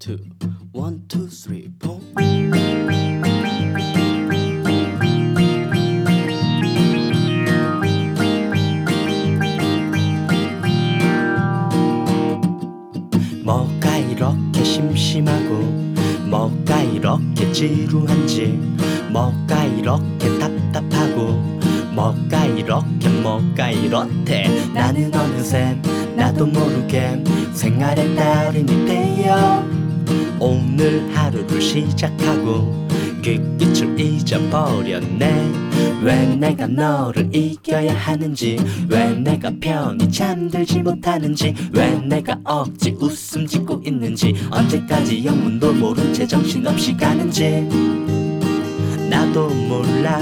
two, one, two, three, four. 뭐가 이렇게 심심하고 뭐가 이렇게 지루한지 뭐가 이렇게 답답하고 뭐가 이렇대. 나는 어느새 나도 모르게 생활의 달인이 되어 오늘 하루를 시작하고 그 끝을 잊어버렸네. 왜 내가 너를 이겨야 하는지, 왜 내가 편히 잠들지 못하는지, 왜 내가 억지 웃음 짓고 있는지, 언제까지 영문도 모른 채 정신없이 가는지 나도 몰라.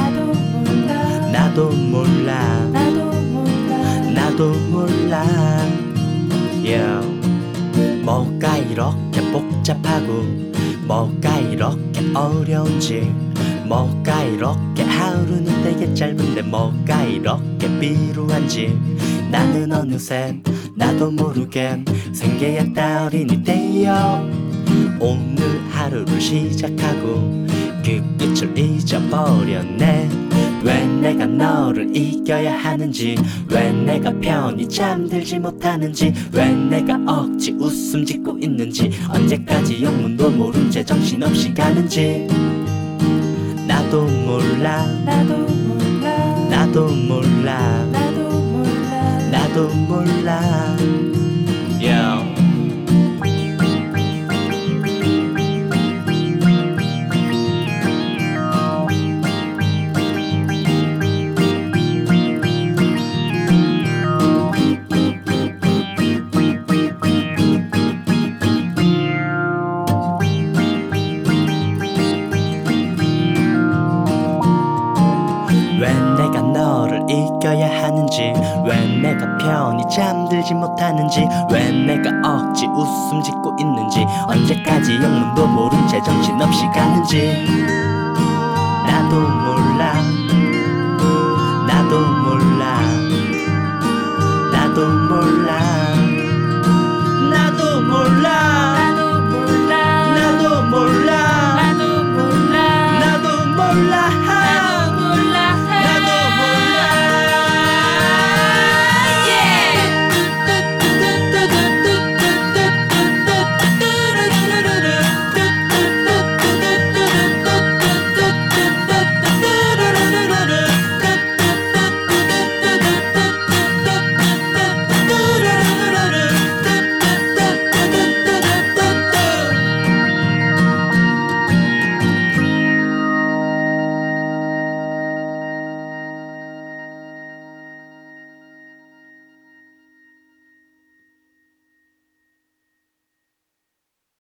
Yeah. 뭐가 이렇게 복잡하고 뭐가 이렇게 어려운지, 뭐가 이렇게 하루는 되게 짧은데 뭐가 이렇게 비루한지, 나는 어느새 나도 모르게 생계의 달인이 되어 오늘 하루를 시작하고 그 끝을 잊어버렸네. 왜 내가 너를 이겨야 하는지, 왜 내가 편히 잠들지 못하는지, 왜 내가 억지 웃음 짓고 있는지, 언제까지 영문도 모른 채 정신없이 가는지 나도 몰라. Yeah. 왜 내가 너를 이겨야 하는지, 왜 내가 편히 잠들지 못하는지, 왜 내가 억지 웃음 짓고 있는지, 언제까지 영문도 모른 채 정신없이 가는지 나도 몰라. 나도 몰라.